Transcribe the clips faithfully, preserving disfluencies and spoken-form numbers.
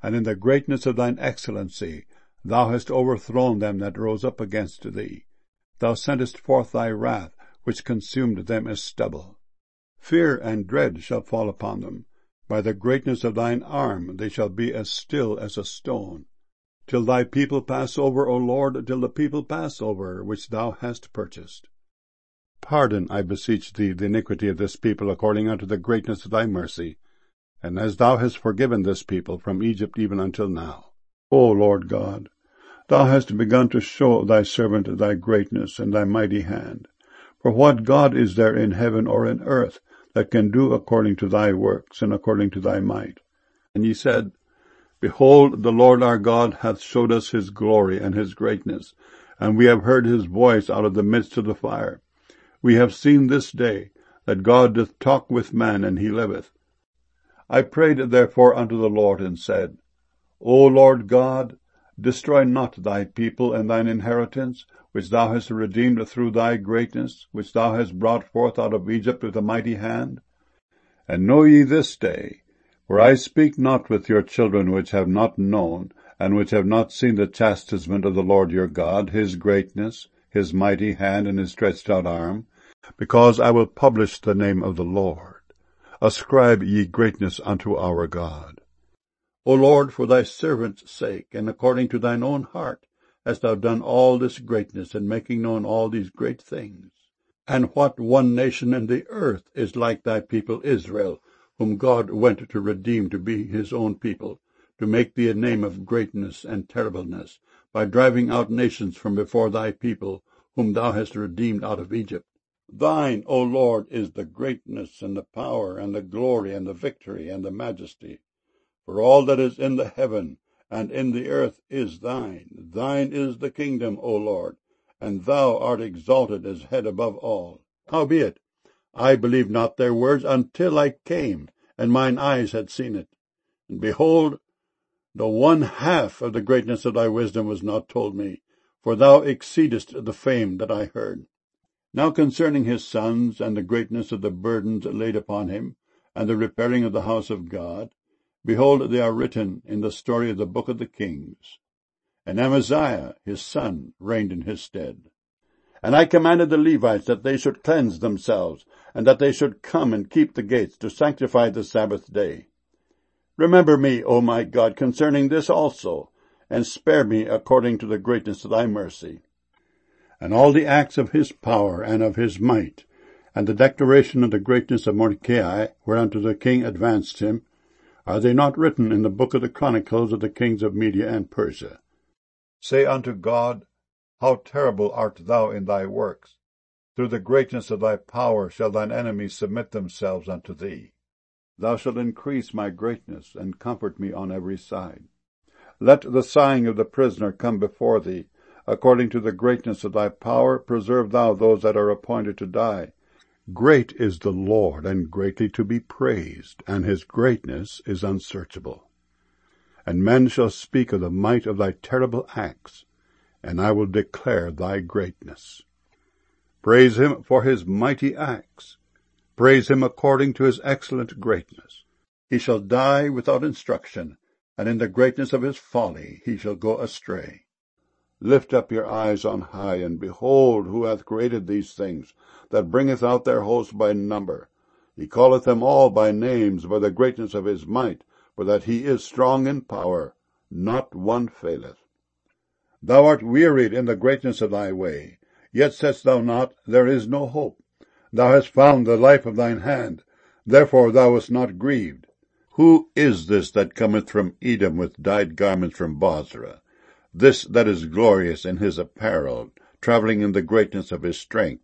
and in the greatness of thine excellency thou hast overthrown them that rose up against thee. Thou sentest forth thy wrath, which consumed them as stubble. Fear and dread shall fall upon them. By the greatness of thine arm they shall be as still as a stone. Till thy people pass over, O Lord, till the people pass over, which thou hast purchased. Pardon, I beseech thee, the iniquity of this people according unto the greatness of thy mercy, and as thou hast forgiven this people from Egypt even until now. O Lord God, thou hast begun to show thy servant thy greatness and thy mighty hand. For what God is there in heaven or in earth that can do according to thy works and according to thy might? And ye said, Behold, the Lord our God hath showed us his glory and his greatness, and we have heard his voice out of the midst of the fire. We have seen this day that God doth talk with man, and he liveth. I prayed therefore unto the Lord, and said, O Lord God, destroy not thy people and thine inheritance, which thou hast redeemed through thy greatness, which thou hast brought forth out of Egypt with a mighty hand. And know ye this day, for I speak not with your children which have not known, and which have not seen the chastisement of the Lord your God, his greatness, his mighty hand, and his stretched out arm, because I will publish the name of the Lord. Ascribe ye greatness unto our God. O Lord, for thy servant's sake, and according to thine own heart, hast thou done all this greatness, and making known all these great things. And what one nation in the earth is like thy people Israel, whom God went to redeem to be his own people, to make thee a name of greatness and terribleness, by driving out nations from before thy people, whom thou hast redeemed out of Egypt. Thine, O Lord, is the greatness and the power and the glory and the victory and the majesty. For all that is in the heaven and in the earth is thine. Thine is the kingdom, O Lord, and thou art exalted as head above all. Howbeit, I believed not their words until I came, and mine eyes had seen it. And behold, the one half of the greatness of thy wisdom was not told me, for thou exceedest the fame that I heard. Now concerning his sons, and the greatness of the burdens laid upon him, and the repairing of the house of God, behold, they are written in the story of the book of the kings. And Amaziah his son reigned in his stead. And I commanded the Levites that they should cleanse themselves, and that they should come and keep the gates, to sanctify the Sabbath day. Remember me, O my God, concerning this also, and spare me according to the greatness of thy mercy. And all the acts of his power and of his might, and the declaration of the greatness of Mordecai, whereunto the king advanced him, are they not written in the book of the chronicles of the kings of Media and Persia? Say unto God, How terrible art thou in thy works! Through the greatness of thy power shall thine enemies submit themselves unto thee. Thou shalt increase my greatness, and comfort me on every side. Let the sighing of the prisoner come before thee. According to the greatness of thy power, preserve thou those that are appointed to die. Great is the Lord, and greatly to be praised, and his greatness is unsearchable. And men shall speak of the might of thy terrible acts, and I will declare thy greatness. Praise him for his mighty acts. Praise him according to his excellent greatness. He shall die without instruction, and in the greatness of his folly he shall go astray. Lift up your eyes on high, and behold who hath created these things, that bringeth out their host by number. He calleth them all by names by the greatness of his might, for that he is strong in power. Not one faileth. Thou art wearied in the greatness of thy way, yet saidst thou not, There is no hope. Thou hast found the life of thine hand, therefore thou wast not grieved. Who is this that cometh from Edom with dyed garments from Bozrah? This that is glorious in his apparel, travelling in the greatness of his strength.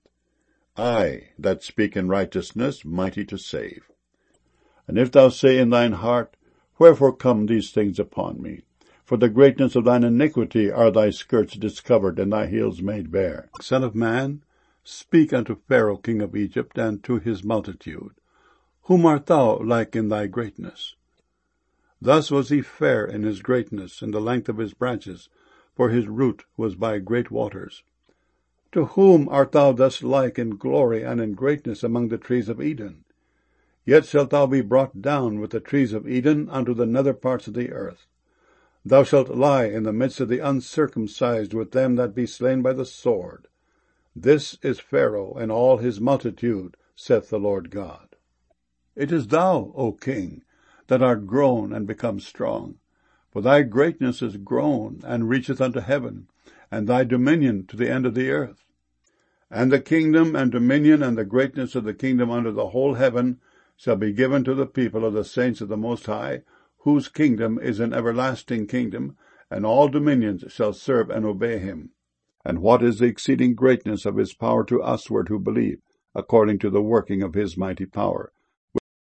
I, that speak in righteousness, mighty to save. And if thou say in thine heart, Wherefore come these things upon me? For the greatness of thine iniquity are thy skirts discovered, and thy heels made bare. Son of man, speak unto Pharaoh king of Egypt, and to his multitude. Whom art thou like in thy greatness? Thus was he fair in his greatness, in the length of his branches, for his root was by great waters. To whom art thou thus like in glory and in greatness among the trees of Eden? Yet shalt thou be brought down with the trees of Eden unto the nether parts of the earth. Thou shalt lie in the midst of the uncircumcised with them that be slain by the sword. This is Pharaoh and all his multitude, saith the Lord God. It is thou, O king, that art grown and become strong. For thy greatness is grown, and reacheth unto heaven, and thy dominion to the end of the earth. And the kingdom and dominion and the greatness of the kingdom under the whole heaven shall be given to the people of the saints of the Most High, whose kingdom is an everlasting kingdom, and all dominions shall serve and obey him. And what is the exceeding greatness of his power to usward who believe, according to the working of his mighty power?